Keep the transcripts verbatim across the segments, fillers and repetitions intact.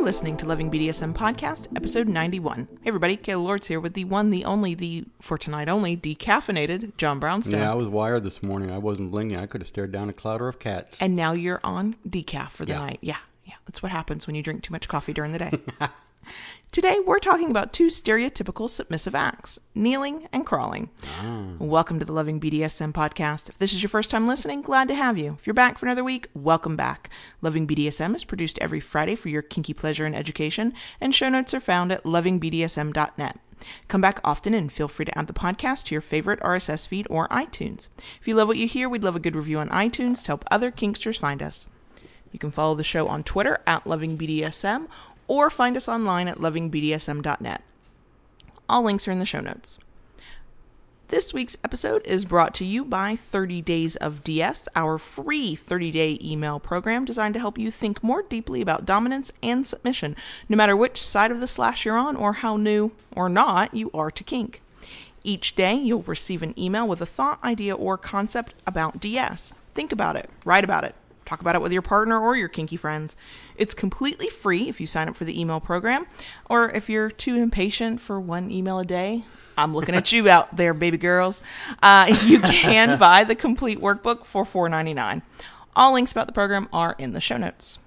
listening to Loving B D S M Podcast, episode ninety-one. Hey everybody, Kayla Lords here with the one, the only, the, for tonight only, decaffeinated John Brownstone. Yeah, I was wired this morning. I wasn't blinking. I could have stared down a clouder of cats. And now you're on decaf for the Yeah. night. Yeah, yeah, that's what happens when you drink too much coffee during the day. Today, we're talking about two stereotypical submissive acts, kneeling and crawling. Oh. Welcome to the Loving B D S M Podcast. If this is your first time listening, glad to have you. If you're back for another week, welcome back. Loving B D S M is produced every Friday for your kinky pleasure and education, and show notes are found at loving b d s m dot net. Come back often and feel free to add the podcast to your favorite R S S feed or iTunes. If you love what you hear, we'd love a good review on iTunes to help other kinksters find us. You can follow the show on Twitter at loving b d s m or find us online at loving b d s m dot net. All links are in the show notes. This week's episode is brought to you by thirty days of D S, our free thirty-day email program designed to help you think more deeply about dominance and submission, no matter which side of the slash you're on or how new or not you are to kink. Each day, you'll receive an email with a thought, idea, or concept about D S. Think about it. Write about it. Talk about it with your partner or your kinky friends. It's completely free if you sign up for the email program, or if you're too impatient for one email a day, I'm looking at you out there, baby girls. Uh, you can buy the complete workbook for four ninety-nine. All links about the program are in the show notes.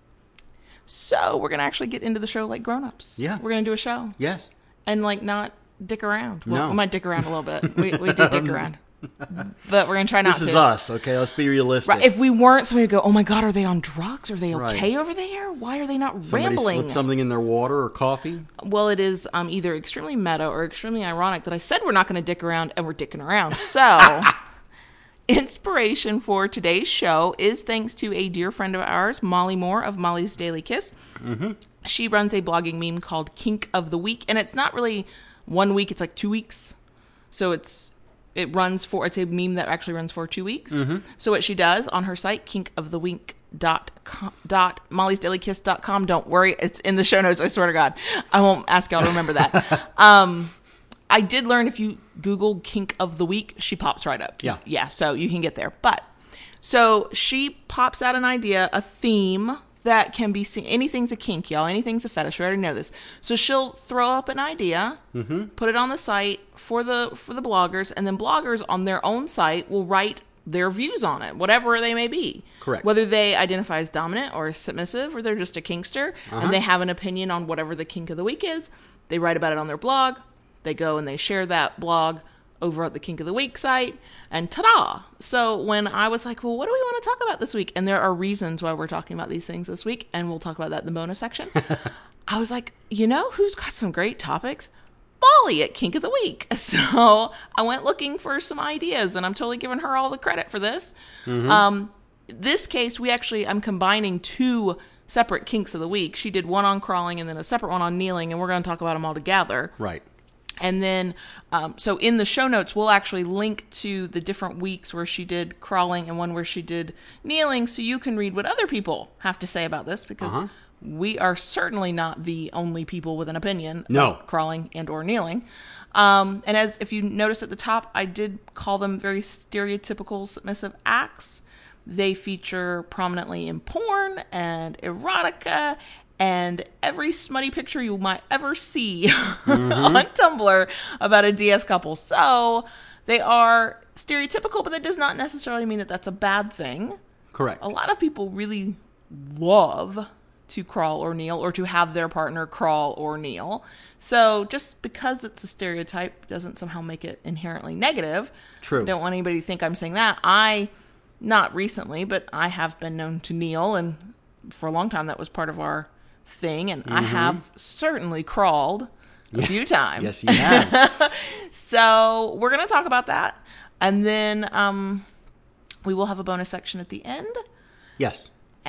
So we're going to actually get into the show like grown-ups. Yeah. We're going to do a show. Yes. And like not dick around. Well, No. we might dick around a little bit. We, we do dick around. But we're going to try not This to. This is us, okay? Let's be realistic. Right. If we weren't, somebody would go, oh my God, are they on drugs? Are they okay Right. over there? Why are they not Somebody rambling? slipped something in their water or coffee? Well, it is um, either extremely meta or extremely ironic that I said we're not going to dick around and we're dicking around. So, inspiration for today's show is thanks to a dear friend of ours, Molly Moore of Molly's Daily Kiss. Mm-hmm. She runs a blogging meme called Kink of the Week, and it's not really one week, it's like two weeks. So it's It runs for, it's a meme that actually runs for two weeks. Mm-hmm. So what she does on her site, kink of the week dot com, dot mollys daily kiss dot com, don't worry, it's in the show notes, I swear to God. I won't ask y'all to remember that. um, I did learn if you Google Kink of the Week, she pops right up. Yeah. Yeah, so you can get there. But, so she pops out an idea, a theme that can be seen. Anything's a kink, y'all. Anything's a fetish. We already know this. So she'll throw up an idea, mm-hmm. put it on the site for the for the bloggers, and then bloggers on their own site will write their views on it, whatever they may be. Correct. Whether they identify as dominant or submissive, or they're just a kinkster, uh-huh. and they have an opinion on whatever the kink of the week is, they write about it on their blog. They go and they share that blog over at the Kink of the Week site, and ta-da! So when I was like, well, what do we want to talk about this week? And there are reasons why we're talking about these things this week, and we'll talk about that in the bonus section. I was like, you know who's got some great topics? Molly at Kink of the Week. So I went looking for some ideas, and I'm totally giving her all the credit for this. Mm-hmm. Um, this case, we actually, I'm combining two separate Kinks of the Week. She did one on crawling and then a separate one on kneeling, and we're going to talk about them all together. Right. And then, um, so in the show notes, we'll actually link to the different weeks where she did crawling and one where she did kneeling, so you can read what other people have to say about this, because uh-huh. we are certainly not the only people with an opinion no. about crawling and or kneeling. Um, and as if you notice at the top, I did call them very stereotypical submissive acts. They feature prominently in porn and erotica and every smutty picture you might ever see mm-hmm. on Tumblr about a D S couple. So they are stereotypical, but that does not necessarily mean that that's a bad thing. Correct. A lot of people really love to crawl or kneel, or to have their partner crawl or kneel. So just because it's a stereotype doesn't somehow make it inherently negative. True. I don't want anybody to think I'm saying that. I, not recently, but I have been known to kneel, and for a long time that was part of our thing, and mm-hmm. I have certainly crawled a few times. Yes, you have. So we're going to talk about that, and then um, we will have a bonus section at the end. Yes.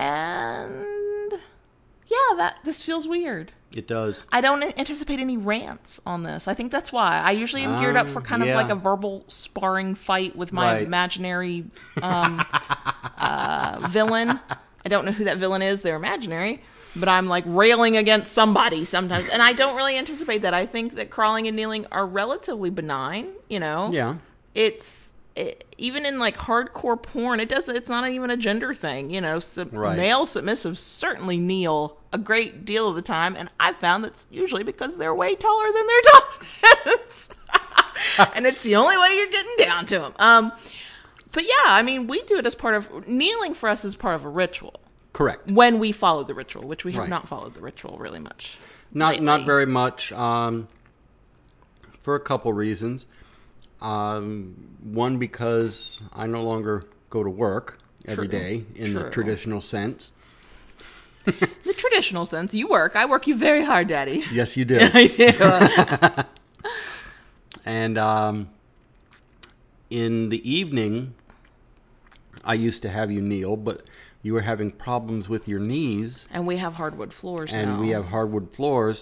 And yeah, that this feels weird. It does. I don't anticipate any rants on this. I think that's why. I usually am geared up for kind um, yeah. of like a verbal sparring fight with my right. imaginary um, uh, villain. I don't know who that villain is. They're imaginary. But I'm like railing against somebody sometimes. And I don't really anticipate that. I think that crawling and kneeling are relatively benign, you know? Yeah. It's, it, even in like hardcore porn, it does, it's not even a gender thing, you know? Sub, right. Male submissives certainly kneel a great deal of the time, and I've found that's usually because they're way taller than their dominants. And it's the only way you're getting down to them. Um, but yeah, I mean, we do it as part of, kneeling for us is part of a ritual. Correct. When we follow the ritual, which we have Right. not followed the ritual really much. Not lately. not very much, um, for a couple reasons. Um, one, because I no longer go to work every True. day in True. the traditional sense. The traditional sense, you work. I work you very hard, Daddy. Yes, you do. I do. And um, in the evening, I used to have you kneel, but you were having problems with your knees. And we have hardwood floors And now. we have hardwood floors.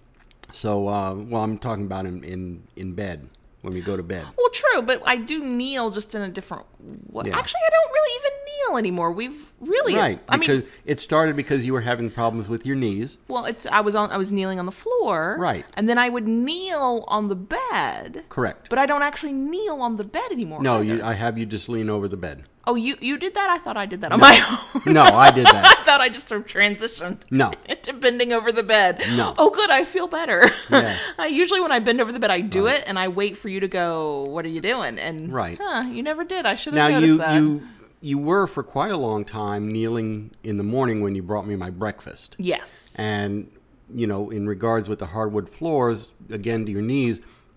So, uh, well, I'm talking about in, in, in bed, when we go to bed. Well, true, but I do kneel just in a different way. Yeah. Actually, I don't really even kneel anymore. We've really, Right, I because mean, it started because you were having problems with your knees. well, it's I was on, I was kneeling on the floor, Right. and then I would kneel on the bed. Correct. But I don't actually kneel on the bed anymore. No, either. you, I have you just lean over the bed. Oh, you you did that? I thought I did that on my own. No, I did that. I thought I just sort of transitioned. No. Into bending over the bed. No. Oh, good. I feel better. Yes. I usually when I bend over the bed, I do it, and I wait for you to go. What are you doing? And Right. huh, you never did. I should Now, have noticed you, that. you, you were for quite a long time kneeling in the morning when you brought me my breakfast. Yes. And, you know, in regards with the hardwood floors, again, to your knees,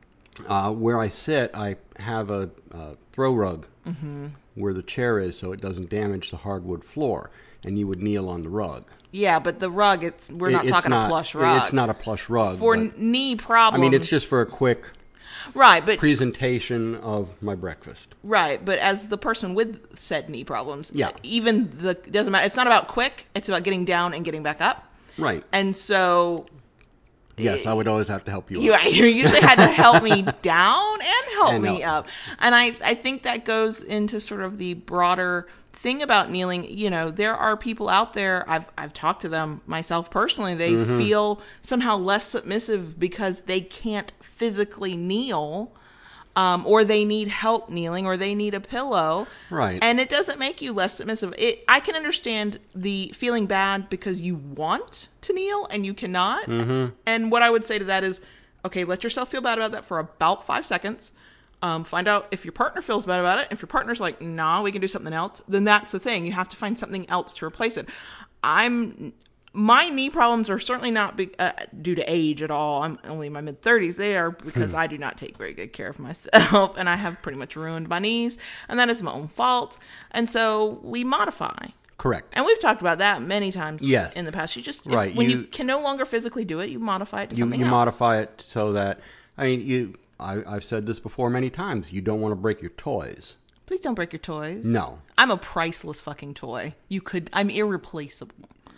uh, where I sit, I have a, a throw rug Mm-hmm. where the chair is so it doesn't damage the hardwood floor. And you would kneel on the rug. Yeah, but the rug, it's we're It- not it's talking a plush rug. It's not a plush rug. For but- knee problems. I mean, it's just for a quick right, but presentation of my breakfast. right, but as the person with said knee problems, Yeah. even the it doesn't matter. It's not about quick. It's about getting down and getting back up. Right. And so Yes, I would always have to help you. you, up. you usually had to help me down and help And me help. up. And I, I think that goes into sort of the broader thing about kneeling. You know, there are people out there, I've, I've talked to them myself personally, they Mm-hmm. feel somehow less submissive because they can't physically kneel. Um, or they need help kneeling, or they need a pillow. Right. And it doesn't make you less submissive. It, I can understand the feeling bad because you want to kneel and you cannot. Mm-hmm. And what I would say to that is, okay, let yourself feel bad about that for about five seconds. Um, find out if your partner feels bad about it. If your partner's like, nah, we can do something else, then that's the thing. You have to find something else to replace it. I'm... My knee problems are certainly not be, uh, due to age at all. I'm only in my mid thirties. They are because I do not take very good care of myself, and I have pretty much ruined my knees, and that is my own fault. And so we modify. Correct. And we've talked about that many times Yeah. in the past. You just, if- Right, when you, you- can no longer physically do it, you modify it to You, something you else. modify it so that, I mean, you. I, I've said this before many times. You don't want to break your toys. Please don't break your toys. No. I'm a priceless fucking toy. You could, I'm irreplaceable.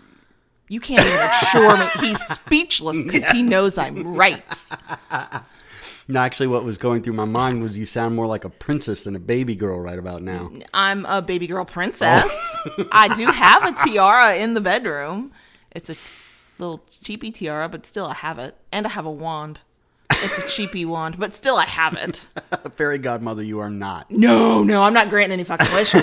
You can't even assure me. He's speechless because he knows I'm right. No, actually, what was going through my mind was you sound more like a princess than a baby girl right about now. I'm a baby girl princess. I do have a tiara in the bedroom. It's a little cheapy tiara, but still I have it. And I have a wand. It's a cheapy wand, but still I have it. Fairy godmother, you are not. No, no, I'm not granting any fucking wishes.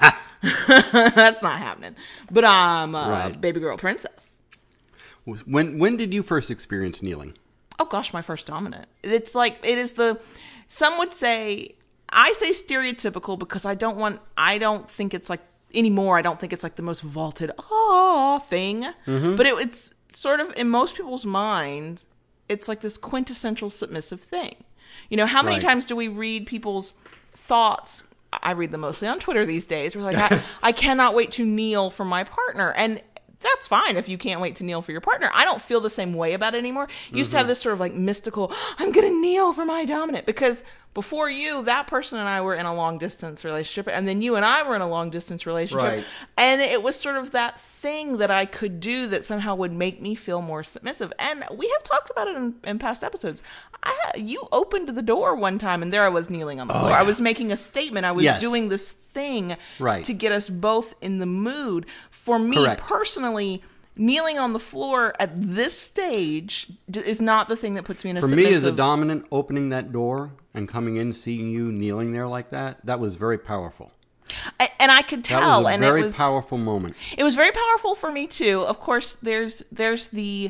That's not happening. But I'm a Right. baby girl princess. When when did you first experience kneeling? Oh gosh, my first dominant. It's like, it is the, some would say, I say stereotypical because I don't want, I don't think it's like, anymore, I don't think it's like the most vaulted, ah, thing. Mm-hmm. But it, it's sort of, in most people's minds, it's like this quintessential submissive thing. You know, how many Right. times do we read people's thoughts? I read them mostly on Twitter these days. We're like, I, I cannot wait to kneel for my partner. And that's fine if you can't wait to kneel for your partner. I don't feel the same way about it anymore. You used to have this sort of like mystical, I'm going to kneel for my dominant. Because before you, that person and I were in a long distance relationship. And then you and I were in a long distance relationship. Right. And it was sort of that thing that I could do that somehow would make me feel more submissive. And we have talked about it in, in past episodes. I, you opened the door one time and there I was kneeling on the floor. yeah. I was making a statement. I was Yes. doing this thing Right. to get us both in the mood. For me Correct. personally, kneeling on the floor at this stage d- is not the thing that puts me in a For submissive... me, as a dominant, opening that door and coming in, seeing you kneeling there like that, that was very powerful. I, and I could tell. That was a and very it was, powerful moment. It was very powerful for me too. Of course, there's there's the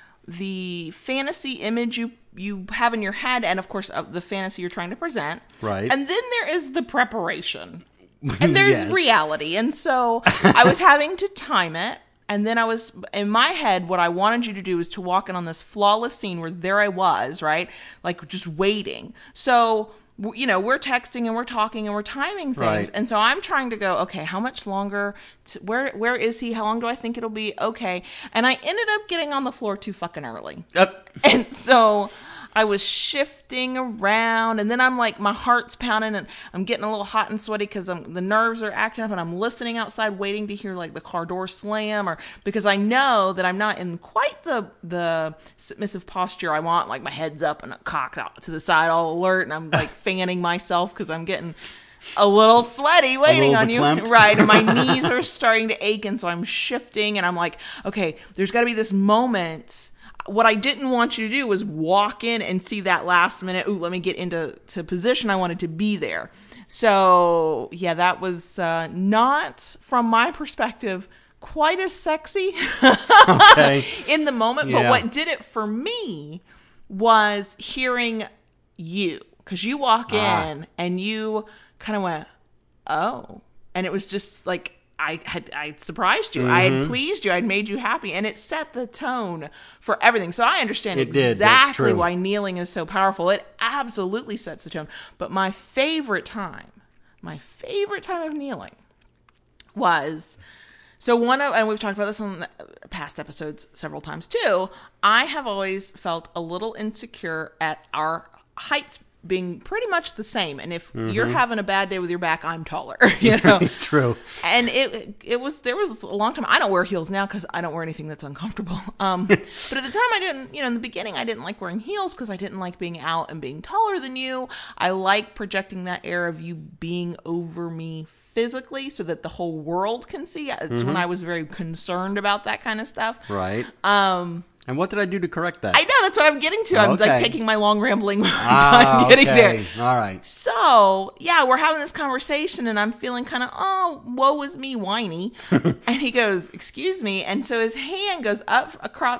the fantasy image you you have in your head, and of course of the fantasy you're trying to present. Right. And then there is the preparation, and there's Yes. reality. And so I was having to time it. And then I was, in my head, what I wanted you to do was to walk in on this flawless scene where there I was, right? Like just waiting. So, w- you know, we're texting and we're talking and we're timing things. Right. And so I'm trying to go, okay, how much longer? To, where Where is he? How long do I think it'll be? Okay. And I ended up getting on the floor too fucking early. Yep. And so I was shifting around, and then I'm like, my heart's pounding, and I'm getting a little hot and sweaty because the nerves are acting up, and I'm listening outside, waiting to hear like the car door slam, or because I know that I'm not in quite the the submissive posture I want, like my head's up and cocked out to the side, all alert, and I'm like fanning myself because I'm getting a little sweaty waiting little on you. verklempt. Right. And my knees are starting to ache. And so I'm shifting and I'm like, okay, there's got to be this moment. What I didn't want you to do was walk in and see that last minute. Ooh, let me get into to position. I wanted to be there. So yeah, that was uh, not, from my perspective, quite as sexy Okay. in the moment. Yeah. But what did it for me was hearing you, because you walk Ah. in and you kind of went, oh, and it was just like, I had I surprised you. Mm-hmm. I had pleased you. I'd made you happy, and it set the tone for everything. So I understand It did. That's exactly true. why kneeling is so powerful. It absolutely sets the tone. But my favorite time, my favorite time of kneeling was, so one of, and we've talked about this on the past episodes several times too, I have always felt a little insecure at our heights being pretty much the same. And if Mm-hmm. you're having a bad day with your back, I'm taller, you know? True. And it it was, there was a long time, I don't wear heels now because I don't wear anything that's uncomfortable. Um, but at the time I didn't, you know, in the beginning I didn't like wearing heels because I didn't like being out and being taller than you. I like projecting that air of you being over me physically so that the whole world can see. It's Mm-hmm. when I was very concerned about that kind of stuff. Right. Um, And what did I do to correct that? I know, that's what I'm getting to. I'm Okay. like taking my long rambling Ah, time getting okay. there. All right. So, yeah, we're having this conversation and I'm feeling kind of, oh, woe is me, whiny. And he goes, excuse me. And so his hand goes up across,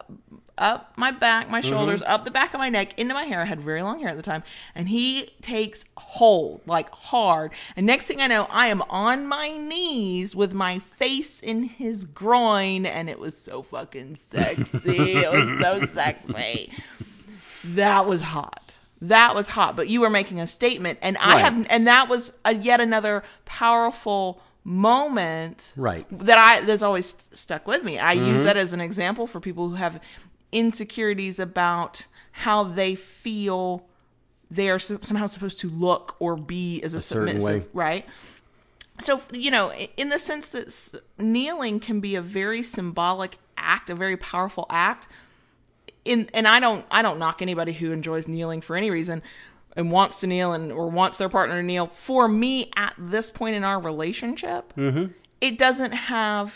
up my back, my shoulders, up the back of my neck, into my hair. I had very long hair at the time. And he takes hold, like hard. And next thing I know, I am on my knees with my face in his groin. And it was so fucking sexy. It was so sexy. That was hot. That was hot. But you were making a statement. And I Right. have, and that was a, yet another powerful moment Right. that I that's always stuck with me. I use that as an example for people who have insecurities about how they feel they are so- somehow supposed to look or be as a, A certain submissive, way. right? So, you know, in the sense that s- kneeling can be a very symbolic act, a very powerful act. In and I don't I don't knock anybody who enjoys kneeling for any reason and wants to kneel and or wants their partner to kneel. For me, at this point in our relationship, Mm-hmm. it doesn't have,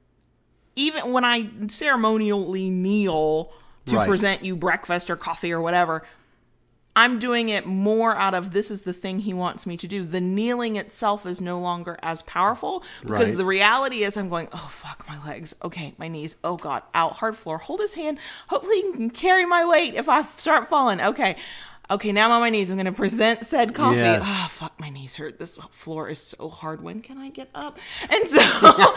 even when I ceremonially kneel to Right. present you breakfast or coffee or whatever, I'm doing it more out of this is the thing he wants me to do. The kneeling itself is no longer as powerful because Right. the reality is I'm going, oh, fuck my legs. Okay, my knees. Oh, God. Out. Hard floor. Hold his hand. Hopefully he can carry my weight if I start falling. Okay. Okay, now I'm on my knees. I'm going to present said coffee. Yes. Ah, fuck, my knees hurt. This floor is so hard. When can I get up? And so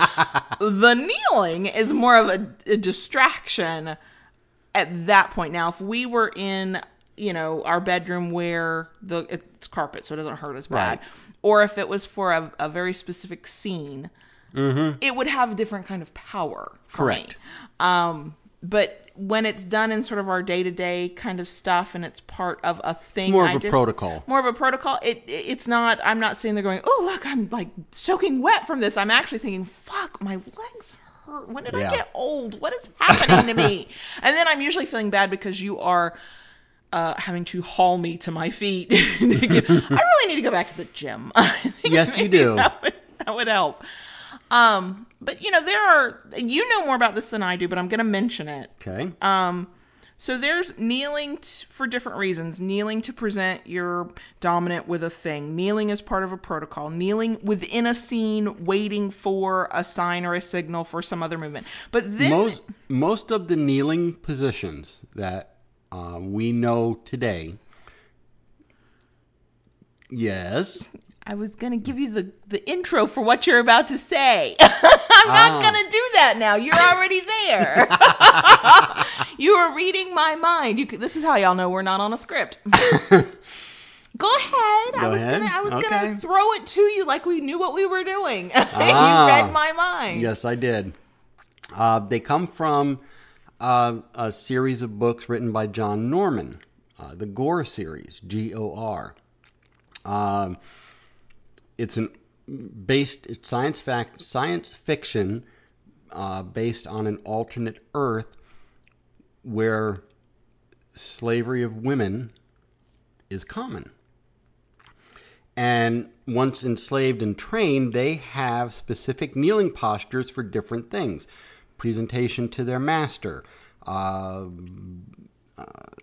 the kneeling is more of a, a distraction at that point. Now, if we were in, you know, our bedroom where the it's carpet, so it doesn't hurt as bad, Right. or if it was for a, a very specific scene, it would have a different kind of power for Correct. me. Um, but when it's done in sort of our day-to-day kind of stuff and it's part of a thing, More of I a did- protocol. more of a protocol. It it's not. I'm not sitting there going, "Oh, look, I'm like soaking wet from this." I'm actually thinking, "Fuck, my legs hurt. When did Yeah. I get old? What is happening to me?" And then I'm usually feeling bad because you are uh, having to haul me to my feet. to get- I really need to go back to the gym. I think Yes, you maybe do. That would, that would help. Um, but you know, there are. You know more about this than I do, but I'm going to mention it. Okay. Um, So there's kneeling t- for different reasons. Kneeling to present your dominant with a thing. Kneeling as part of a protocol. Kneeling within a scene, waiting for a sign or a signal for some other movement. But then Most most of the kneeling positions that uh, we know today. Yes. I was going to give you the, the intro for what you're about to say. I'm not Ah. going to do that now. You're already there. You are reading my mind. You could, this is how y'all know we're not on a script. Go ahead. Go I was ahead. gonna I was Okay. gonna throw it to you like we knew what we were doing. Ah. You read my mind. Yes, I did. Uh, they come from uh, a series of books written by John Norman, uh, the Gore series, G O R. Um, it's an based it's science fact science fiction uh, based on an alternate Earth where slavery of women is common. And once enslaved and trained, they have specific kneeling postures for different things. Presentation to their master, uh, uh,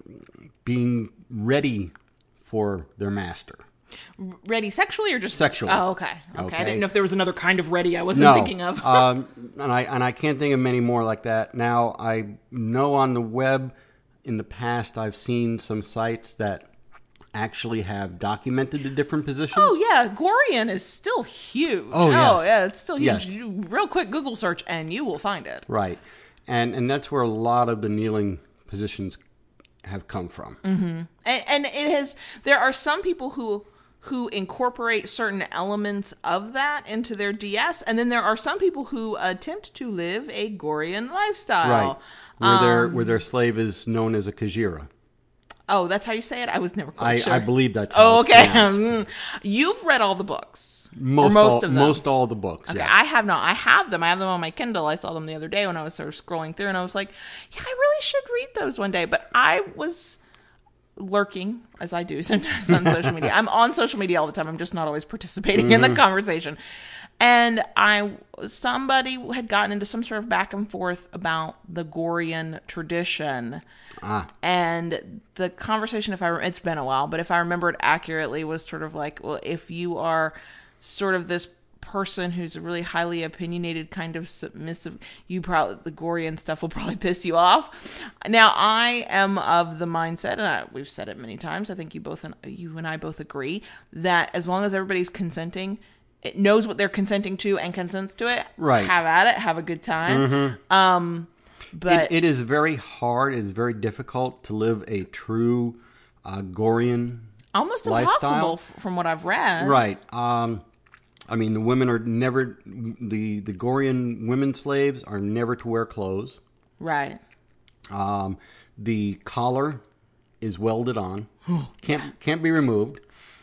being ready for their master. Ready sexually or just Sexually. Oh, okay. okay. Okay. I didn't know if there was another kind of ready I wasn't No, thinking of. um, and I and I can't think of many more like that. Now I know on the web, in the past, I've seen some sites that actually have documented the different positions. Oh yeah, Gorian is still huge. Oh, yes. yeah, it's still huge. Yes. You do real quick Google search and you will find it. Right, and and that's where a lot of the kneeling positions have come from. Mm-hmm. And, and it has. There are some people who who incorporate certain elements of that into their D S, and then there are some people who attempt to live a Gorian lifestyle. Right, where their Um, where their slave is known as a Kajira. Oh, that's how you say it? I was never quite I, sure. I believe that's how Oh, it's okay. pronounced. Mm. You've read all the books. Most, or most all, of them. most all the books. Okay, yeah. I have not. I have them. I have them on my Kindle. I saw them the other day when I was sort of scrolling through, and I was like, "Yeah, I really should read those one day." But I was lurking, as I do sometimes on social media. I'm on social media all the time. I'm just not always participating in the conversation. And I, somebody had gotten into some sort of back and forth about the Gorian tradition. Ah. And the conversation, if I, re- it's been a while, but if I remember it accurately, was sort of like, well, if you are sort of this person who's a really highly opinionated, kind of submissive, you probably, the Gorian stuff will probably piss you off. Now, I am of the mindset, and I, we've said it many times, I think you both, and you and I both agree, that as long as everybody's consenting, it knows what they're consenting to and consents to it, Right. have at it, have a good time. Um, but It, it is very hard. It is very difficult to live a true uh, Gorian almost lifestyle. impossible f- from what I've read. Right. Um, I mean, the women are never the the Gorian women slaves are never to wear clothes. Right. Um, the collar is welded on. Can't can't be removed.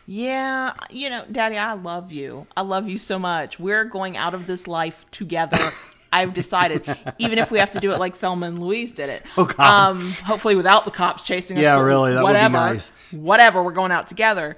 Yeah, you know, Daddy, I love you. I love you so much. We're going out of this life together. I've decided, even if we have to do it like Thelma and Louise did it. Oh, God. Um, hopefully without the cops chasing us. Yeah, but really, that would be whatever, nice. Whatever, we're going out together.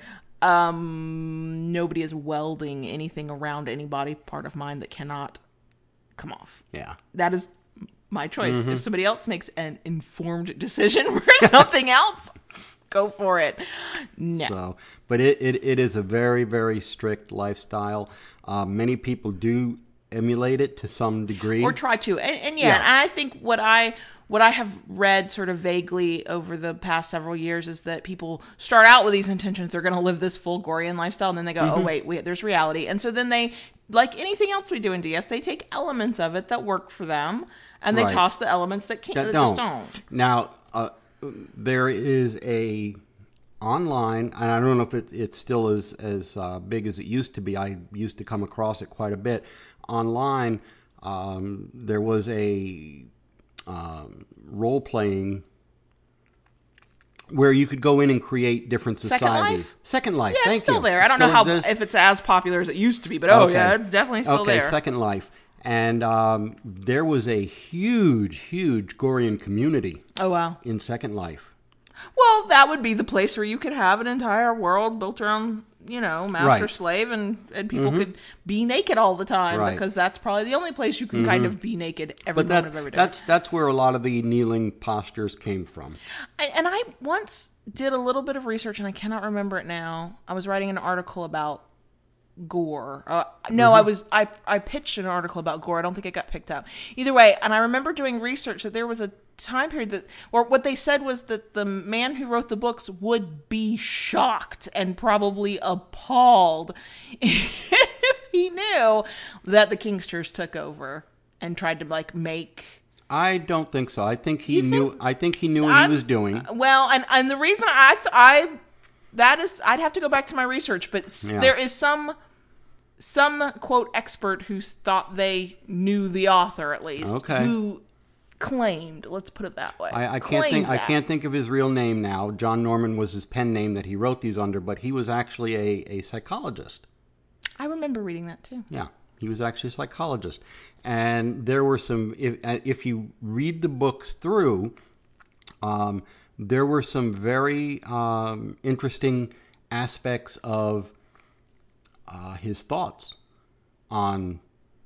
Um, nobody is welding anything around any body part of mine that cannot come off. Yeah. That is my choice. Mm-hmm. If somebody else makes an informed decision for something else, go for it. No. So, but it, it, it is a very, very strict lifestyle. Uh, many people do emulate it to some degree. Or try to. And, and yeah, Yeah. and I think what I what I have read sort of vaguely over the past several years is that people start out with these intentions, they're going to live this full Gorian lifestyle, and then they go, Mm-hmm. oh, wait, wait, there's reality. And so then they, like anything else we do in D S, they take elements of it that work for them, and they Right. toss the elements that can't, that that don't. just don't. Now, uh, there is a online, and I don't know if it, it still is as uh, big as it used to be. I used to come across it quite a bit. Online, um, there was a um, role-playing where you could go in and create different Second societies. Life? Second Life, Yeah, thank it's still you. there. I It don't know still how exists? if it's as popular as it used to be, but oh Okay. yeah, it's definitely still okay, there. Second Life. And um, there was a huge, huge Gorian community Oh wow. in Second Life. Well, that would be the place where you could have an entire world built around you know, master Right. slave, and, and people mm-hmm. could be naked all the time Right. because that's probably the only place you can mm-hmm. kind of be naked every but moment that, of every day. That's that's where a lot of the kneeling postures came from. I, and I once did a little bit of research, and I cannot remember it now. I was writing an article about gore. Uh, no, mm-hmm. I was I I pitched an article about gore. I don't think it got picked up. Either way, and I remember doing research that there was a time period that, or what they said was that the man who wrote the books would be shocked and probably appalled if he knew that the Kingsters took over and tried to like make. I don't think so. I think he You knew. think- I think he knew what I'm- he was doing. Well, and and the reason I th- I that is I'd have to go back to my research, but s Yeah. there is some some quote expert who thought they knew the author at least, Okay. who claimed, let's put it that way. I, I can't claimed think. I that. can't think of his real name now. John Norman was his pen name that he wrote these under, but he was actually a, a psychologist. I remember reading that too. Yeah, he was actually a psychologist, and there were some. If if you read the books through, um, there were some very um, interesting aspects of uh, his thoughts on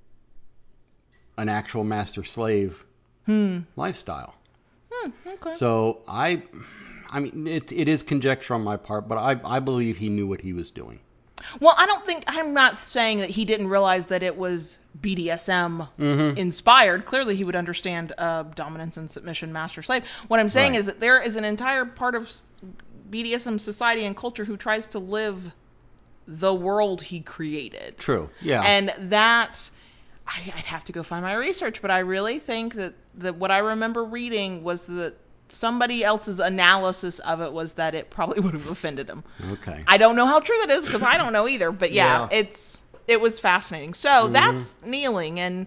an actual master-slave hmm. lifestyle. Hmm, okay. So I, I mean, it it is conjecture on my part, but I I believe he knew what he was doing. Well, I don't think, I'm not saying that he didn't realize that it was B D S M Mm-hmm. inspired. Clearly, he would understand uh, dominance and submission, master slave. What I'm saying Right. is that there is an entire part of B D S M society and culture who tries to live the world he created. True. Yeah. And that, I, I'd have to go find my research, but I really think that, that what I remember reading was that somebody else's analysis of it was that it probably would have offended him. Okay. I don't know how true that is because I don't know either, but yeah, Yeah. it's it was fascinating. So Mm-hmm. that's kneeling, and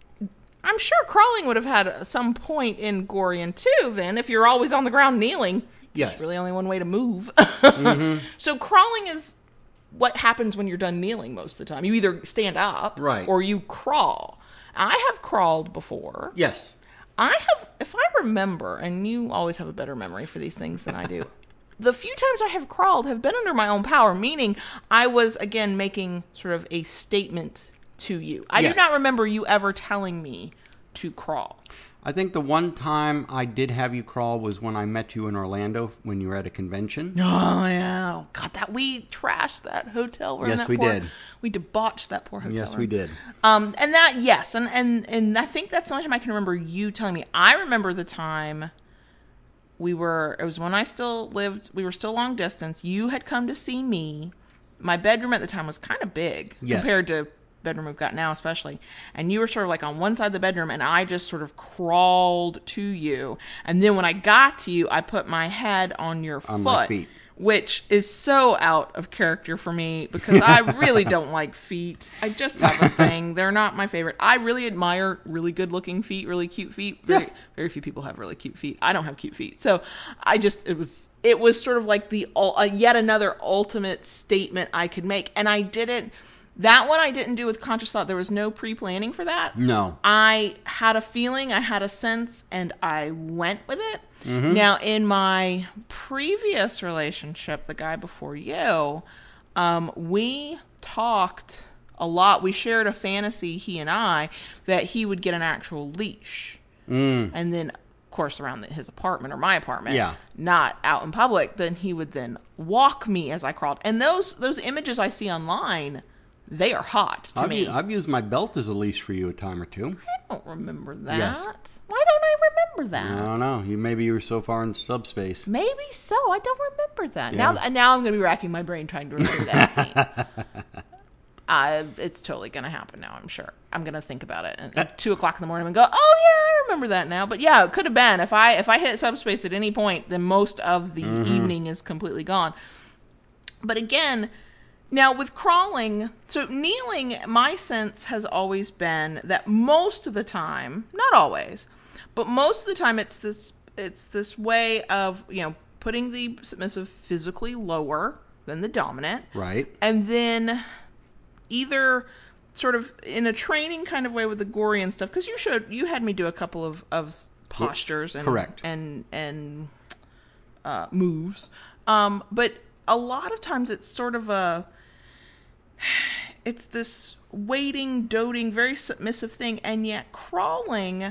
I'm sure crawling would have had some point in Gorian too. Then, if you're always on the ground kneeling, Yes. there's really only one way to move. Mm-hmm. So crawling is what happens when you're done kneeling most of the time. You either stand up, Right. or you crawl. I have crawled before. Yes. I have, if I remember, and you always have a better memory for these things than I do, the few times I have crawled have been under my own power, meaning I was, again, making sort of a statement to you. I Yes. do not remember you ever telling me to crawl. I think the one time I did have you crawl was when I met you in Orlando when you were at a convention. Oh, yeah. God, that we trashed that hotel room. Yes, that we poor, did. We debauched that poor hotel Yes, room. we did. Um, and that, yes, and, and, and I think that's the only time I can remember you telling me. I remember the time we were, it was when I still lived, we were still long distance. You had come to see me. My bedroom at the time was kind of big Yes. compared to bedroom we've got now, especially. And you were sort of like on one side of the bedroom, and I just sort of crawled to you. And then when I got to you, I put my head on your On foot. my feet. Which is so out of character for me because I really don't like feet. I just have a thing. They're not my favorite. I really admire really good looking feet, really cute feet. Very, Yeah. very few people have really cute feet. I don't have cute feet. So I just, it was, it was sort of like the, uh, yet another ultimate statement I could make. And I didn't, that one I didn't do with conscious thought. There was no pre-planning for that. No. I had a feeling, I had a sense, and I went with it. Mm-hmm. Now, in my previous relationship, the guy before you, um, we talked a lot. We shared a fantasy, he and I, that he would get an actual leash. Mm. And then, of course, around the, his apartment or my apartment, Yeah. not out in public, then he would then walk me as I crawled. And those those images I see online, they are hot to I've, me. u- I've used my belt as a leash for you a time or two. I don't remember that. Yes. Why don't I remember that? I don't know. You maybe you were so far in subspace. Maybe so. I don't remember that. Yeah. Now, now I'm going to be racking my brain trying to remember that scene. Uh, it's totally going to happen now, I'm sure. I'm going to think about it and at two o'clock in the morning and go, oh yeah, I remember that now. But yeah, it could have been. If I if I hit subspace at any point, then most of the Mm-hmm. evening is completely gone. But again, now with crawling, so kneeling, my sense has always been that most of the time, not always, but most of the time it's this it's this way of, you know, putting the submissive physically lower than the dominant. Right. And then either sort of in a training kind of way with the Gorian stuff, because you showed, you had me do a couple of, of postures and Correct. and and uh, moves, um, but a lot of times it's sort of a it's this waiting, doting, very submissive thing, and yet crawling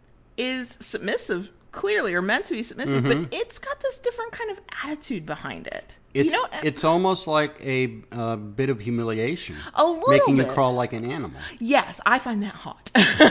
is submissive, clearly, or meant to be submissive, mm-hmm. but it's got this different kind of attitude behind it. It's, you know, it's almost like a uh, bit of humiliation. A little Making bit. you crawl like an animal. Yes, I find that hot.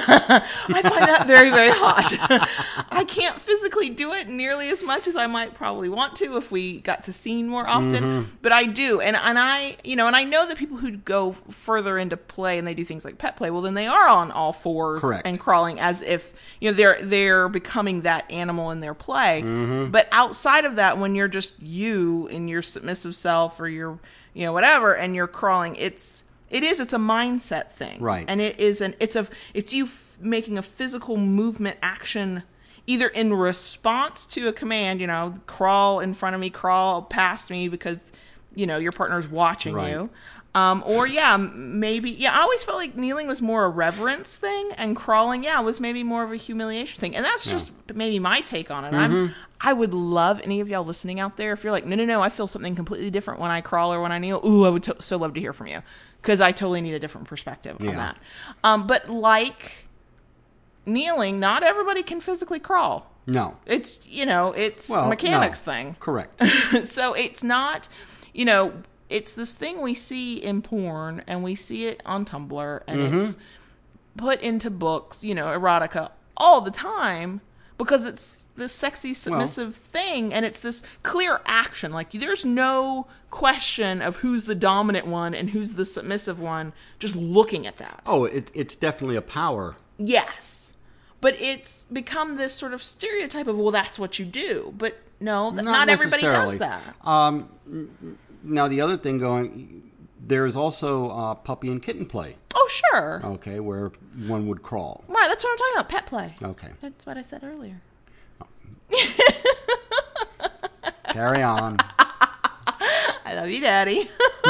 I find that very, very hot. I can't physically do it nearly as much as I might probably want to if we got to scene more often, mm-hmm. but I do. And and I, you know, and I know that people who go further into play and they do things like pet play, well, then they are on all fours Correct. and crawling as if, you know, they're they're becoming that animal in their play. Mm-hmm. But outside of that, when you're just you in your submissive self or your, you know, whatever, and you're crawling, it's it is it's a mindset thing, right? And it is an it's a it's you f- making a physical movement action either in response to a command, you know, crawl in front of me, crawl past me because, you know, your partner's watching right. you. Um, or yeah, maybe, yeah, I always felt like kneeling was more a reverence thing and crawling, yeah, was maybe more of a humiliation thing. And that's yeah. just maybe my take on it. Mm-hmm. I'm, I would love any of y'all listening out there, if you're like, no, no, no, I feel something completely different when I crawl or when I kneel. Ooh, I would to- so love to hear from you because I totally need a different perspective yeah. on that. Um, but like kneeling, not everybody can physically crawl. No. It's, you know, it's well, a mechanics no. thing. Correct. So it's not, you know, it's this thing we see in porn and we see it on Tumblr and mm-hmm. it's put into books, you know, erotica all the time because it's this sexy, submissive well, thing and it's this clear action. Like there's no question of who's the dominant one and who's the submissive one just looking at that. Oh, it, it's definitely a power. Yes. But it's become this sort of stereotype of, well, that's what you do. But no, th- not, not everybody does that. Um, now, the other thing going, there's also uh, puppy and kitten play. Oh, sure. Okay, where one would crawl. Right, that's what I'm talking about, pet play. Okay. That's what I said earlier. Oh. Carry on. I love you, Daddy.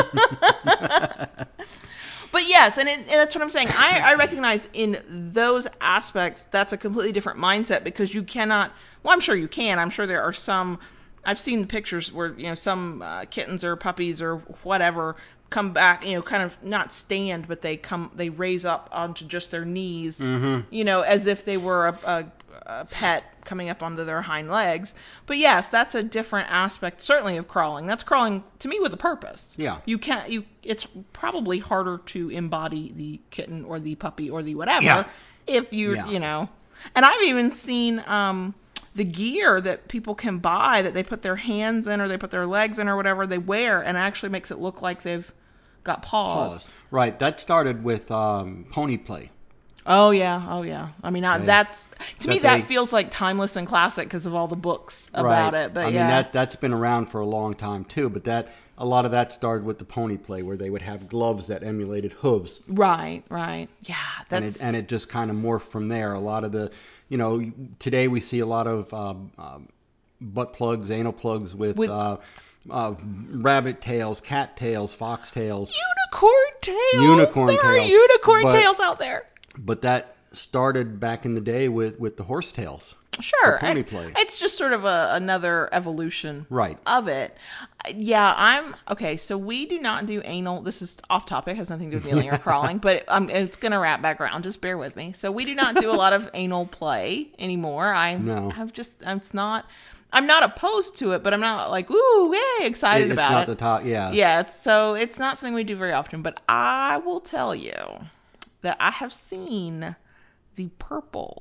But yes, and, it, and that's what I'm saying. I, I recognize in those aspects, that's a completely different mindset because you cannot, well, I'm sure you can. I'm sure there are some, I've seen the pictures where, you know, some uh, kittens or puppies or whatever come back, you know, kind of not stand, but they come, they raise up onto just their knees, mm-hmm. you know, as if they were a, a, a pet coming up onto their hind legs. But yes, that's a different aspect, certainly, of crawling. That's crawling to me with a purpose. Yeah. You can't, you, it's probably harder to embody the kitten or the puppy or the whatever yeah. if you, yeah. you know, and I've even seen, um, the gear that people can buy that they put their hands in or they put their legs in or whatever they wear and it actually makes it look like they've got paws. paws. Right. That started with um, pony play. Oh, yeah. Oh, yeah. I mean, I, okay. that's, to that me, that they, feels like timeless and classic because of all the books about right. it. But I yeah. mean, that, that's been around for a long time, too. But that a lot of that started with the pony play where they would have gloves that emulated hooves. Right, right. Yeah. That's... And it, and it just kind of morphed from there. A lot of the, you know, today we see a lot of uh, uh, butt plugs, anal plugs with... with uh, Uh, rabbit tails, cat tails, fox tails, unicorn tails. Unicorn there tails. are unicorn but, tails out there. But that started back in the day with, with the horse tails. Sure, pony and play. It's just sort of a, another evolution, right. of it. Yeah, I'm okay. So we do not do anal. This is off topic; has nothing to do with kneeling or crawling, but um, it's gonna wrap back around. Just bear with me. So we do not do a lot of anal play anymore. I no. have just. It's not. I'm not opposed to it, but I'm not like, ooh, yay, excited it, about it. It's not the top, yeah. Yeah, it's, so it's not something we do very often, but I will tell you that I have seen the purple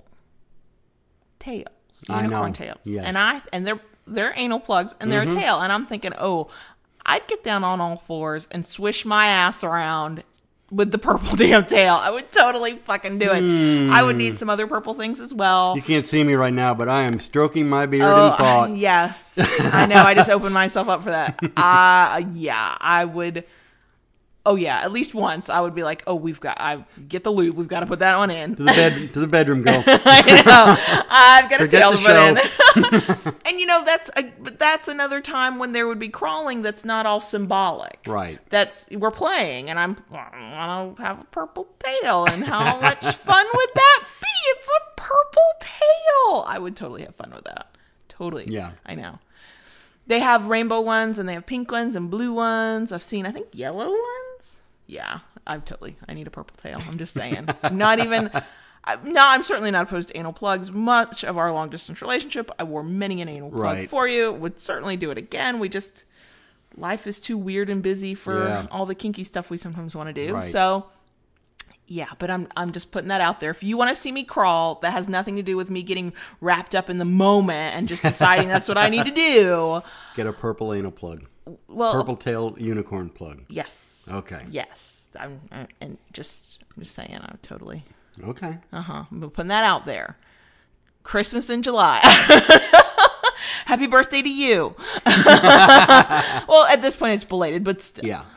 tails, unicorn tails. Yes. And I and they're they're anal plugs and they're mm-hmm. a tail. And I'm thinking, oh, I'd get down on all fours and swish my ass around with the purple damn tail. I would totally fucking do it. Mm. I would need some other purple things as well. You can't see me right now, but I am stroking my beard oh, in thought. Uh, yes. I know. I just opened myself up for that. Uh, yeah, I would. Oh, yeah. At least once I would be like, oh, we've got, I get the lube. We've got to put that one in. To the bed, to the bedroom, go. I know. I've got a tail to put in. And, you know, that's a, that's another time when there would be crawling that's not all symbolic. Right. That's, we're playing, and I'm, I want to have a purple tail, and how much fun would that be? It's a purple tail. I would totally have fun with that. Totally. Yeah. I know. They have rainbow ones, and they have pink ones, and blue ones. I've seen, I think, yellow ones. Yeah, I'm totally, I need a purple tail. I'm just saying. Not even, I, no, I'm certainly not opposed to anal plugs. Much of our long distance relationship, I wore many an anal plug Right. for you. Would certainly do it again. We just, life is too weird and busy for Yeah. all the kinky stuff we sometimes want to do. Right. So, yeah, but I'm I'm just putting that out there. If you want to see me crawl, that has nothing to do with me getting wrapped up in the moment and just deciding that's what I need to do. Get a purple anal plug. Well, Purple tail unicorn plug. yes. Okay. Yes. I'm, I, and just I'm just saying, I totally. Okay. Uh huh. I'm putting that out there. Christmas in July. Happy birthday to you. Well, at this point, it's belated, but still. Yeah.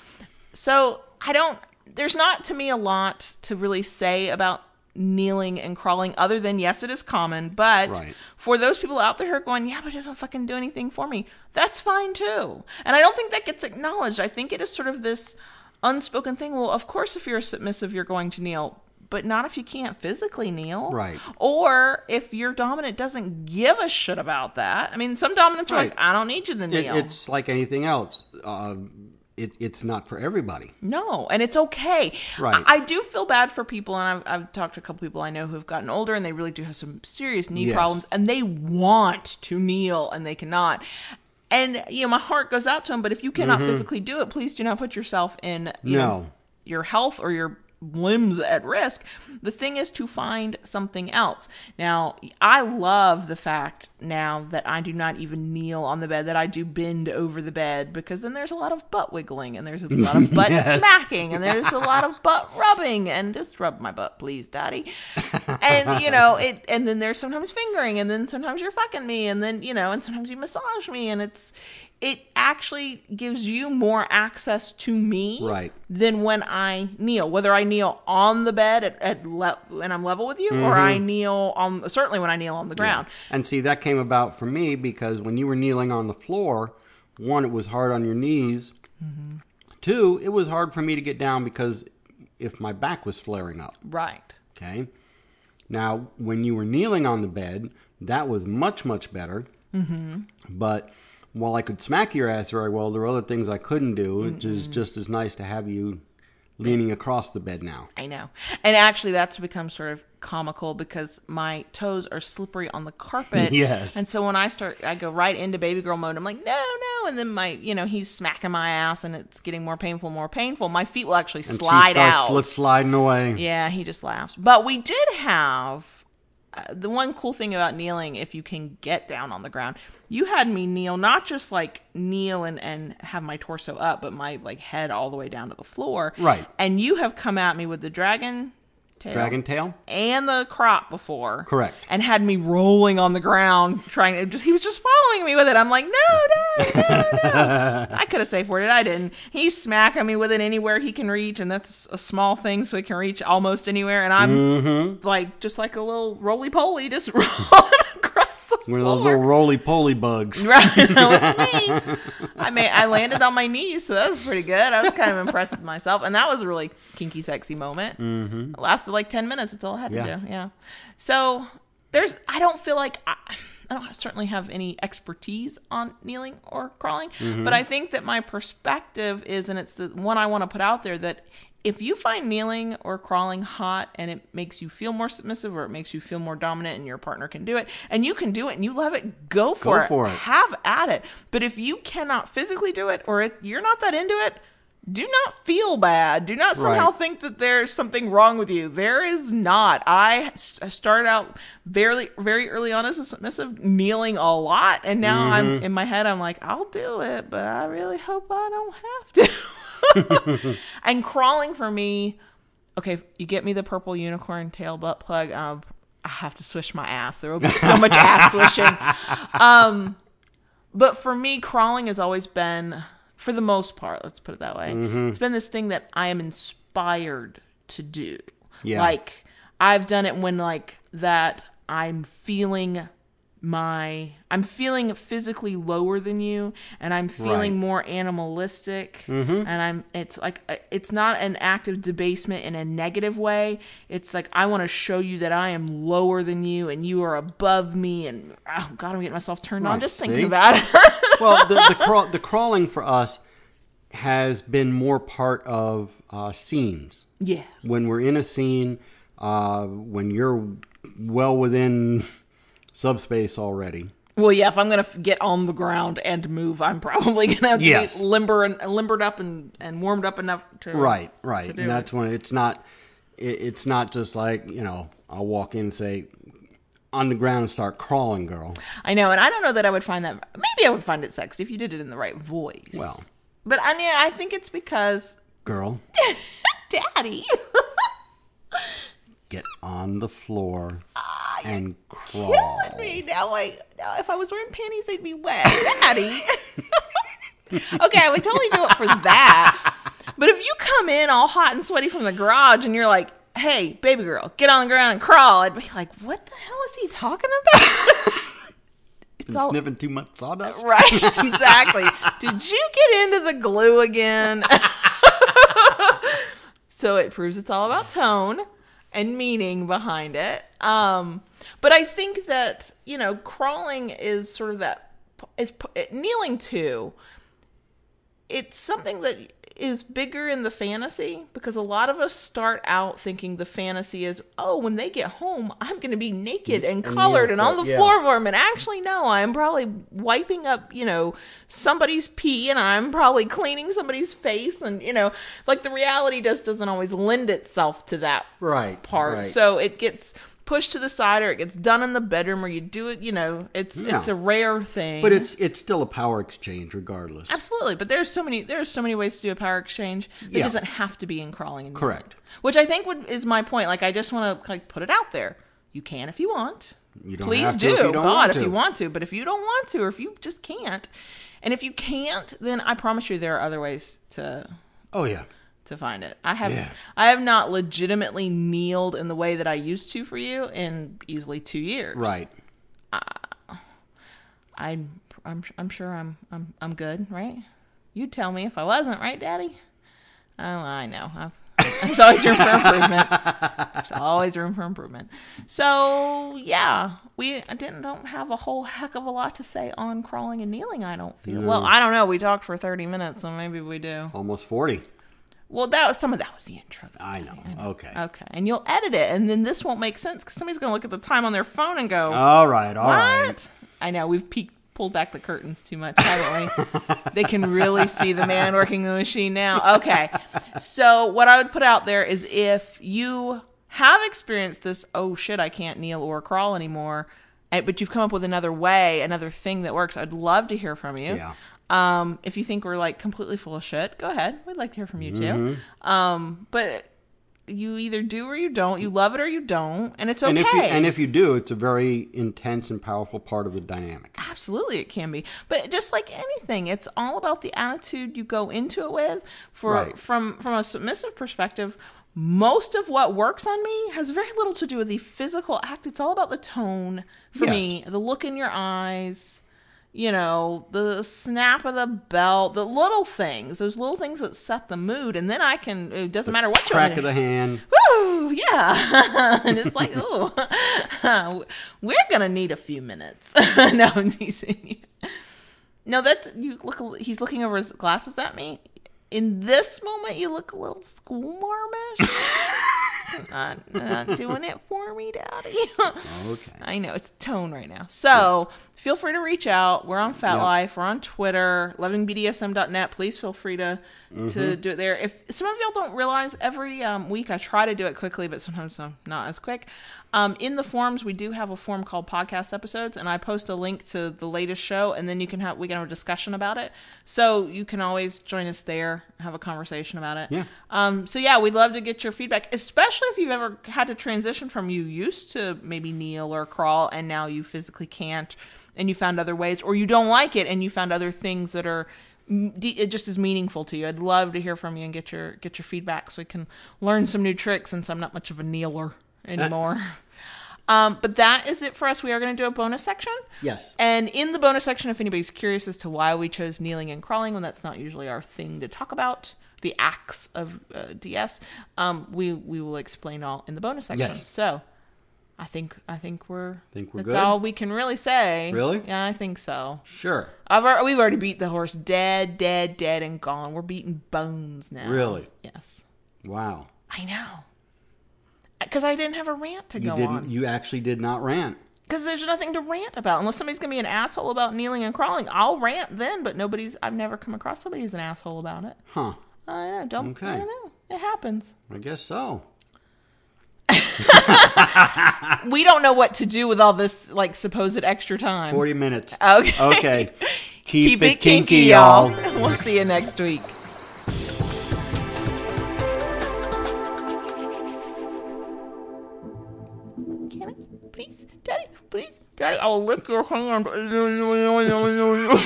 So I don't. There's not to me a lot to really say about kneeling and crawling, other than yes, it is common. But Right. for those people out there who are going, yeah, but it doesn't fucking do anything for me, that's fine too. And I don't think that gets acknowledged. I think it is sort of this unspoken thing. Well, of course, if you're a submissive, you're going to kneel. But not if you can't physically kneel. Right. Or if your dominant doesn't give a shit about that. I mean, some dominants are Right. like, I don't need you to It, kneel. it's like anything else. Uh, it, it's not for everybody. No, and it's okay. Right. I, I do feel bad for people, and I've, I've talked to a couple people I know who have gotten older, and they really do have some serious knee Yes. problems, and they want to kneel, and they cannot. And, you know, my heart goes out to them, but if you cannot physically do it, please do not put yourself in, you No. know, your health or your limbs at risk. The thing is to find something else. Now, I love the fact now that I do not even kneel on the bed, that I do bend over the bed, because then there's a lot of butt wiggling, and there's a lot of butt smacking, and there's a lot of butt rubbing, and just rub my butt, please, daddy. And, you know, it, and then there's sometimes fingering, and then sometimes you're fucking me, and then, you know, and sometimes you massage me, and it's, it actually gives you more access to me Right. than when I kneel. Whether I kneel on the bed at, at le- and I'm level with you, or I kneel on, certainly when I kneel on the ground. And see, that came about for me because when you were kneeling on the floor, one, it was hard on your knees. Mm-hmm. Two, it was hard for me to get down because if my back was flaring up. Right. Okay. Now, when you were kneeling on the bed, that was much, much better. Mm-hmm. But while I could smack your ass very well, there were other things I couldn't do, which is just as nice to have you leaning across the bed now. I know. And actually, that's become sort of comical because my toes are slippery on the carpet. Yes. And so when I start, I go right into baby girl mode. I'm like, no, no. And then my, you know, he's smacking my ass and it's getting more painful, more painful. My feet will actually And slide she starts out. slip sliding away. Yeah, he just laughs. But we did have uh, the one cool thing about kneeling, if you can get down on the ground, you had me kneel, not just like kneel and, and have my torso up, but my like head all the way down to the floor. Right. And you have come at me with the dragon tail. Dragon tail? And the crop before. Correct. And had me rolling on the ground trying to just, he was just following me with it. I'm like, no, no, no, no. I could have safe worded. I didn't. He's smacking me with it anywhere he can reach. And that's a small thing, so he can reach almost anywhere. And I'm Mm-hmm. like, just like a little roly poly, just rolling across the One floor. of those little roly-poly bugs. Right, that was me. I mean, I landed on my knees, so that was pretty good. I was kind of impressed with myself, and that was a really kinky, sexy moment. Mm-hmm. It lasted like ten minutes. That's all I had Yeah. to do. Yeah. So there's, I don't feel like I, I don't certainly have any expertise on kneeling or crawling, Mm-hmm. but I think that my perspective is, and it's the one I want to put out there, that if you find kneeling or crawling hot and it makes you feel more submissive or it makes you feel more dominant and your partner can do it and you can do it and you love it, go for Go it. for it. Have at it. But if you cannot physically do it or if you're not that into it, do not feel bad. Do not somehow Right. think that there's something wrong with you. There is not. I I started out very, very early on as a submissive, kneeling a lot. And now Mm-hmm. I'm in my head, I'm like, I'll do it, but I really hope I don't have to. And crawling for me, okay, you get me the purple unicorn tail butt plug. Um, I have to swish my ass. There will be so much ass swishing. Um, but for me, crawling has always been, for the most part, let's put it that way, Mm-hmm. it's been this thing that I am inspired to do. Yeah. Like, I've done it when, like, that I'm feeling my, I'm feeling physically lower than you, and I'm feeling Right. more animalistic, Mm-hmm. and I'm, it's like, it's not an act of debasement in a negative way. It's like, I want to show you that I am lower than you, and you are above me, and, oh, God, I'm getting myself turned on Right, just thinking see? about it. Well, the, the, crawl, the crawling for us, has been more part of uh, scenes. Yeah. When we're in a scene, uh, when you're well within subspace already. Well, yeah, if I'm going to get on the ground and move, I'm probably going to have to Yes. be limber and limbered up and, and warmed up enough to Right, right. to do And that's it. when it's not, it, it's not just like, you know, I'll walk in and say, on the ground and start crawling, girl. I know, and I don't know that I would find that. Maybe I would find it sexy if you did it in the right voice. Well. But I mean, I think it's because, Girl, Daddy. get on the floor and crawl. Killing me now. I now if I was wearing panties, they'd be wet, Daddy. Okay, I would totally do it for that. But if you come in all hot and sweaty from the garage and you're like, "Hey, baby girl, get on the ground and crawl," I'd be like, "What the hell is he talking about?" It's all Sniffing too much sawdust. right. Exactly. Did you get into the glue again? So it proves it's all about tone and meaning behind it. Um, but I think that, you know, crawling is sort of that, is kneeling too. It's something that is bigger in the fantasy because a lot of us start out thinking the fantasy is, oh, when they get home, I'm going to be naked and, And colored kneel and on for- the yeah. floor for them. And actually, no, I'm probably wiping up, you know, somebody's pee and I'm probably cleaning somebody's face. And, you know, like the reality just doesn't always lend itself to that Right. part. right. So it gets pushed to the side or it gets done in the bedroom or you do it, you know, it's Yeah. it's a rare thing. But it's it's still a power exchange regardless. Absolutely, but there's so many there's so many ways to do a power exchange. It Yeah. doesn't have to be in crawling and Correct. kneeling. Which I think would, is my point. Like I just want to like put it out there. You can if you want. You don't Please have to do. if you don't God, want if to. you want to, but if you don't want to or if you just can't. And if you can't, then I promise you there are other ways to Oh yeah. to find it. I have Yeah. I have not legitimately kneeled in the way that I used to for you in easily two years. Right. I'm I'm I'm sure I'm I'm I'm good, right? You'd tell me if I wasn't, right, Daddy? Oh, I know. I've, there's always room for improvement. There's always room for improvement. So yeah, we didn't don't have a whole heck of a lot to say on crawling and kneeling. I don't feel. Well, I don't know. We talked for thirty minutes, so maybe we do. Almost forty. Well, that was some of that was the intro. Though. I know. Okay. Okay, and you'll edit it, and then this won't make sense because somebody's going to look at the time on their phone and go, All right. All "What?" right. I know we've peeked, pulled back the curtains too much, haven't we? They can really see the man working the machine now. Okay, so what I would put out there is if you have experienced this, oh shit, I can't kneel or crawl anymore, eh, but you've come up with another way, another thing that works. I'd love to hear from you. Yeah. Um, if you think we're like completely full of shit, go ahead. We'd like to hear from you too. Mm-hmm. Um, but you either do or you don't. You love it or you don't, and it's okay. And if you and if you do, it's a very intense and powerful part of the dynamic. Absolutely, it can be. But just like anything, it's all about the attitude you go into it with. For Right. from from a submissive perspective, most of what works on me has very little to do with the physical act. It's all about the tone for Yes. me, the look in your eyes. You know, the snap of the belt, the little things, those little things that set the mood. And then I can, it doesn't matter what you want Crack me to of the hand. Woo, yeah. And it's like, oh, we're going to need a few minutes. No, I'm teasing you. No, that's, you look, a- he's looking over his glasses at me. In this moment, you look a little schoolmarmish. not, not doing it for me, Daddy. Okay. I know, it's tone right now. So feel free to reach out. We're on Fat Yep. Life. We're on Twitter, loving B D S M dot net. Please feel free to Mm-hmm. to do it there. If some of y'all don't realize, every um, week I try to do it quickly, but sometimes I'm not as quick. Um, in the forums, we do have a forum called Podcast Episodes, and I post a link to the latest show, and then you can have we can have a discussion about it. So you can always join us there, have a conversation about it. Yeah. Um, so yeah, we'd love to get your feedback, especially if you've ever had to transition from you used to maybe kneel or crawl, and now you physically can't, and you found other ways, or you don't like it, and you found other things that are m- de- just as meaningful to you. I'd love to hear from you and get your get your feedback, so we can learn some new tricks. Since I'm not much of a kneeler anymore. Um, but that is it for us. We are going to do a bonus section. Yes. And in the bonus section, if anybody's curious as to why we chose kneeling and crawling, when that's not usually our thing to talk about, the acts of uh, D S, um, we we will explain all in the bonus section. Yes. So I think I think we're Think we're that's good? all we can really say. Really? Yeah, I think so. Sure. I've al- we've already beat the horse dead, dead, dead, and gone. We're beating bones now. Really? Yes. Wow. I know. Because I didn't have a rant to You go didn't. on. You actually did not rant. Because there's nothing to rant about. Unless somebody's going to be an asshole about kneeling and crawling, I'll rant then, but nobody's, I've never come across somebody who's an asshole about it. Huh. I know, don't, Okay. I don't know. It happens. I guess so. We don't know what to do with all this, like, supposed extra time. Forty minutes. Okay. Okay. Keep, Keep it kinky, y'all. We'll see you next week. Can I? Please? Daddy, please? Daddy, I'll lick your hand. mm,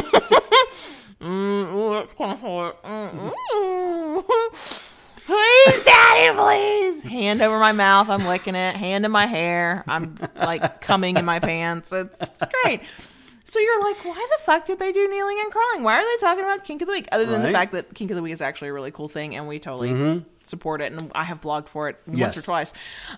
ooh, that's kind of hard. Mm, please, Daddy, please. Hand over my mouth. I'm licking it. Hand in my hair. I'm, like, coming in my pants. It's, it's great. So you're like, why the fuck did they do kneeling and crawling? Why are they talking about Kink of the Week? Other than Right. the fact that Kink of the Week is actually a really cool thing, and we totally Mm-hmm. support it, and I have blogged for it Yes. once or twice.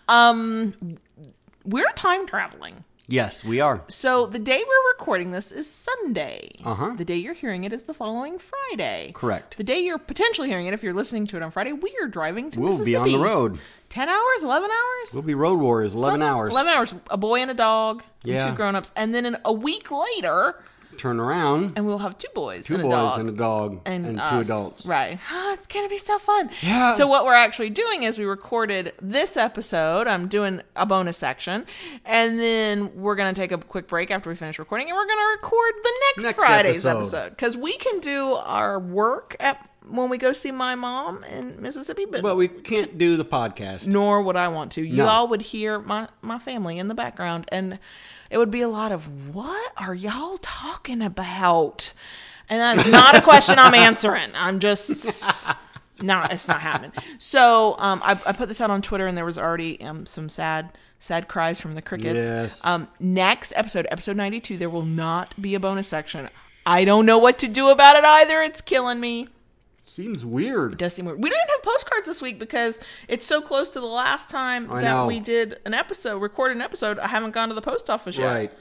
Um, we're time traveling. Yes, we are. So the day we're recording this is Sunday. Uh-huh. The day you're hearing it is the following Friday. Correct. The day you're potentially hearing it, if you're listening to it on Friday, we are driving to We'll Mississippi. be on the road. ten hours? eleven hours? We'll be road warriors. Eleven Some- hours. eleven hours. A boy and a dog. And Yeah. two grown-ups. And then in a week later... Turn around. And we'll have two boys Two and a boys dog. and a dog and, two us. adults. Right. Oh, it's going to be so fun. Yeah. So what we're actually doing is we recorded this episode. I'm doing a bonus section. And then we're going to take a quick break after we finish recording. And we're going to record the next, Next Friday's episode. episode. Because we can do our work at when we go see my mom in Mississippi. But But we can't do the podcast. nor would I want to. You No. all would hear my, my family in the background, and it would be a lot of, what are y'all talking about? And that's not a question I'm answering. I'm just, no, it's not happening. So um, I, I put this out on Twitter, and there was already um, some sad, sad cries from the crickets. Yes. Um, next episode, episode ninety-two, there will not be a bonus section. I don't know what to do about it either. It's killing me. Seems weird. It does seem weird. We didn't have postcards this week because it's so close to the last time I that know. we did an episode, recorded an episode. I haven't gone to the post office yet. Right.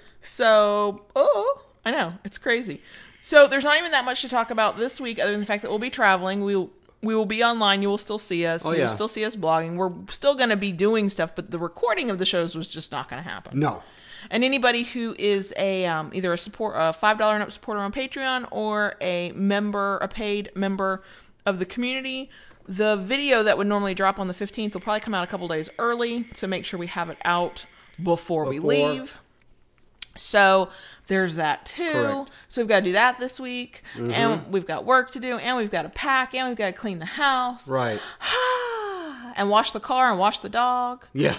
So, oh, I know. It's crazy. So there's not even that much to talk about this week other than the fact that we'll be traveling. We'll, we will be online. You will still see us. Oh, You'll yeah. still see us blogging. We're still going to be doing stuff, but the recording of the shows was just not going to happen. No. And anybody who is a um, either a support a five dollar and up supporter on Patreon or a member, a paid member of the community, the video that would normally drop on the fifteenth will probably come out a couple days early to make sure we have it out before, we Before. leave. So there's that too. Correct. So we've got to do that this week, Mm-hmm. and we've got work to do, and we've got to pack, and we've got to clean the house, Right. and wash the car and wash the dog. Yeah.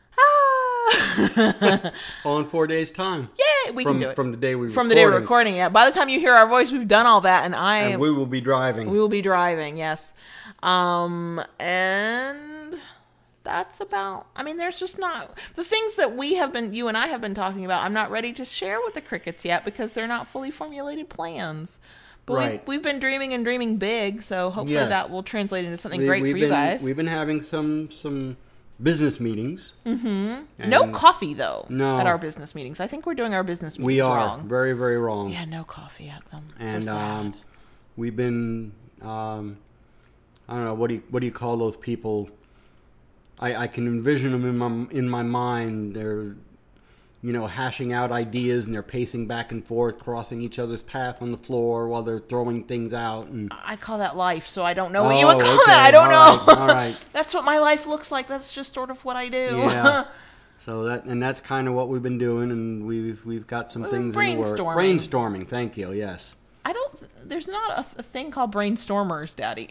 Ah. All in four days' time. Yay, we from, can do it. From the day we From the day we're recording, yeah. By the time you hear our voice, we've done all that, and I And am, we will be driving. we will be driving, yes. Um, and that's about, I mean, there's just not, the things that we have been, you and I have been talking about, I'm not ready to share with the crickets yet because they're not fully formulated plans. But Right. we've, we've been dreaming and dreaming big, so hopefully Yes. that will translate into something We- great we've for you been, guys. We've been having some some business meetings. Mm-hmm. No coffee, though, No. at our business meetings. I think we're doing our business meetings We are wrong. very, very wrong. Yeah, no coffee at them. and so sad. um, we've been um, I don't know what do you what do you call those people? I, I can envision them in my in my mind. They're you know hashing out ideas and they're pacing back and forth, crossing each other's path on the floor while they're throwing things out. And I call that life, so I don't know what you Oh, would call okay. that. I don't All know. right. All right. That's what my life looks like. That's just sort of what I do. Yeah. So that and that's kind of what we've been doing, and we've we've got some Well, things in the works. brainstorming. Brainstorming. Thank you. Yes. I don't. There's not a, a thing called brainstormers, Daddy.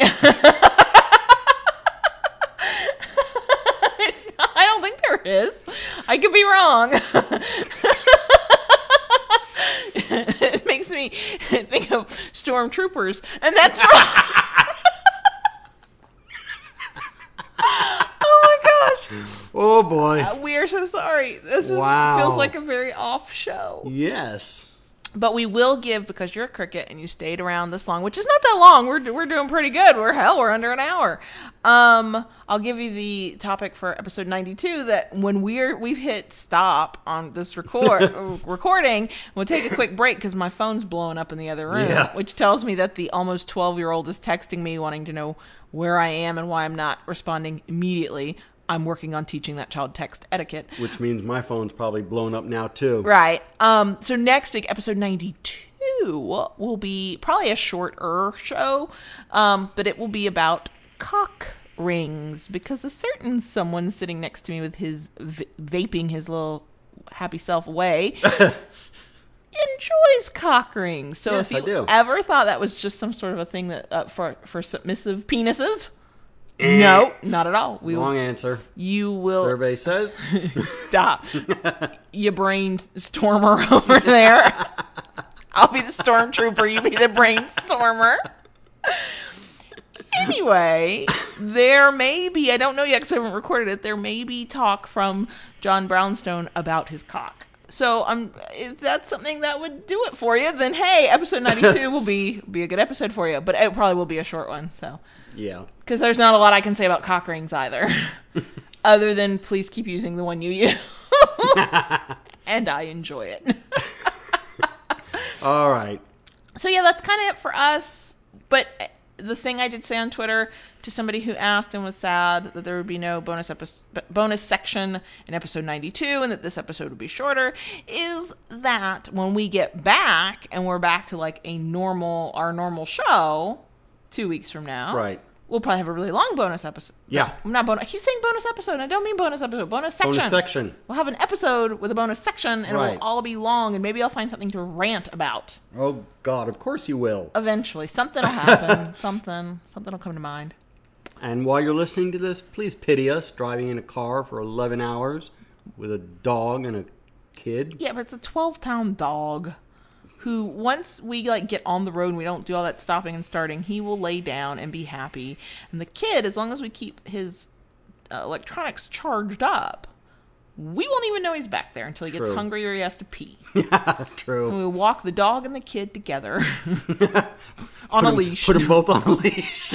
It's not, I don't think there is. I could be wrong. It makes me think of stormtroopers, and that's wrong. Oh my gosh. Oh boy. We are so sorry. This is Wow. feels like a very off show. Yes. But we will give, because you're a cricket and you stayed around this long, which is not that long. We're we're doing pretty good. We're hell, we're under an hour. Um, I'll give you the topic for episode ninety-two. That when we're we've hit stop on this record recording, we'll take a quick break because my phone's blowing up in the other room, Yeah. which tells me that the almost twelve year old is texting me wanting to know where I am and why I'm not responding immediately. I'm working on teaching that child text etiquette. Which means my phone's probably blown up now, too. Right. Um, so next week, episode ninety-two will be probably a shorter show, um, but it will be about cock rings, because a certain someone sitting next to me with his v- vaping his little happy self away enjoys cock rings. So Yes, if you I do. ever thought that was just some sort of a thing that uh, for for submissive penises, no, not at all. We Wrong will, answer. you will Survey says. stop. You brainstormer over there. I'll be the stormtrooper. You be the brainstormer. Anyway, there may be, I don't know yet because I haven't recorded it, there may be talk from John Brownstone about his cock. So um, if that's something that would do it for you, then hey, episode ninety-two will be be a good episode for you. But it probably will be a short one. So Yeah. because there's not a lot I can say about cock rings either. Other than please keep using the one you use. And I enjoy it. All right. So yeah, that's kind of it for us. But the thing I did say on Twitter to somebody who asked and was sad that there would be no bonus episode, bonus section in episode ninety-two and that this episode would be shorter is that when we get back and we're back to like a normal, our normal show two weeks from now. Right. We'll probably have a really long bonus episode. Yeah. Not bonus. I keep saying bonus episode. I don't mean bonus episode. Bonus section. Bonus section. We'll have an episode with a bonus section, and it Right. will all be long, and maybe I'll find something to rant about. Oh, God, of course you will. Eventually. Something will happen. something. Something will come to mind. And while you're listening to this, please pity us driving in a car for eleven hours with a dog and a kid. Yeah, but it's a twelve-pound dog who, once we like get on the road and we don't do all that stopping and starting, he will lay down and be happy. And the kid, as long as we keep his uh, electronics charged up, we won't even know he's back there until he gets True. hungry or he has to pee. True. So we walk the dog and the kid together on Put a 'em- leash. Put them both on a leash.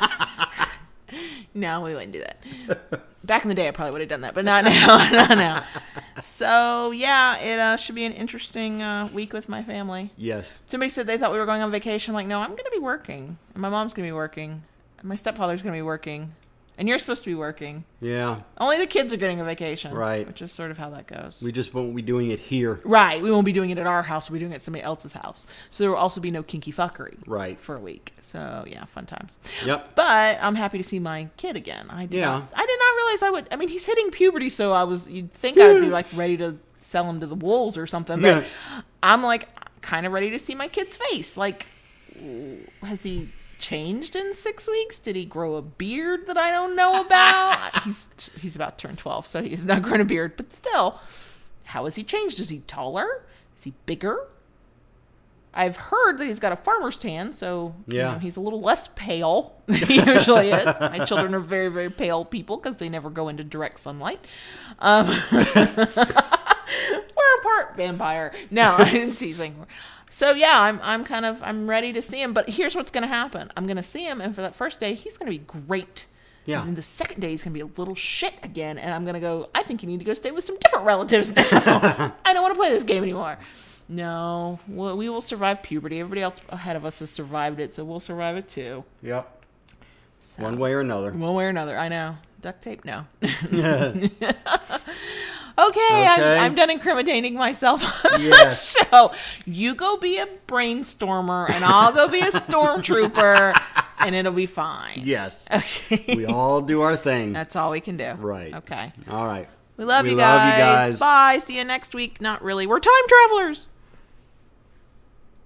No, we wouldn't do that. Back in the day, I probably would have done that, but not now. Not now. So, yeah, it uh, should be an interesting uh, week with my family. Yes. Somebody said they thought we were going on vacation. I'm like, no, I'm going to be working. And my mom's going to be working. And my stepfather's going to be working. And you're supposed to be working. Yeah. Only the kids are getting a vacation. Right. Which is sort of how that goes. We just won't be doing it here. Right. We won't be doing it at our house. We'll be doing it at somebody else's house. So there will also be no kinky fuckery. Right. For a week. So, yeah, fun times. Yep. But I'm happy to see my kid again. I did Yeah. Not, I did not realize I would. I mean, he's hitting puberty, so I was. You'd think I'd be like ready to sell him to the wolves or something. But Yeah. I'm like kind of ready to see my kid's face. Like, has he changed in six weeks? Did he grow a beard that I don't know about? he's he's about to turn twelve, so he's not grown a beard. But still, how has he changed? Is he taller? Is he bigger? I've heard that he's got a farmer's tan, so Yeah. you know, he's a little less pale than he usually is. My children are very, very pale people because they never go into direct sunlight. Um, we're a part vampire. No, I'm teasing. So yeah, I'm I'm kind of I'm ready to see him. But here's what's going to happen: I'm going to see him, and for that first day, he's going to be great. Yeah. And then the second day, he's going to be a little shit again, and I'm going to go. I think you need to go stay with some different relatives now. I don't want to play this game anymore. No, well, we will survive puberty. Everybody else ahead of us has survived it, so we'll survive it too. Yep. So, One way or another. one way or another. I know. Duct tape? No. Yeah. Okay, I'm, Okay. I'm done incriminating myself on Yes. the show. You go be a brainstormer, and I'll go be a stormtrooper, and it'll be fine. Yes. Okay. We all do our thing. That's all we can do. Right. Okay. All right. We love, We you, love guys. you guys. Bye. See you next week. Not really. We're time travelers.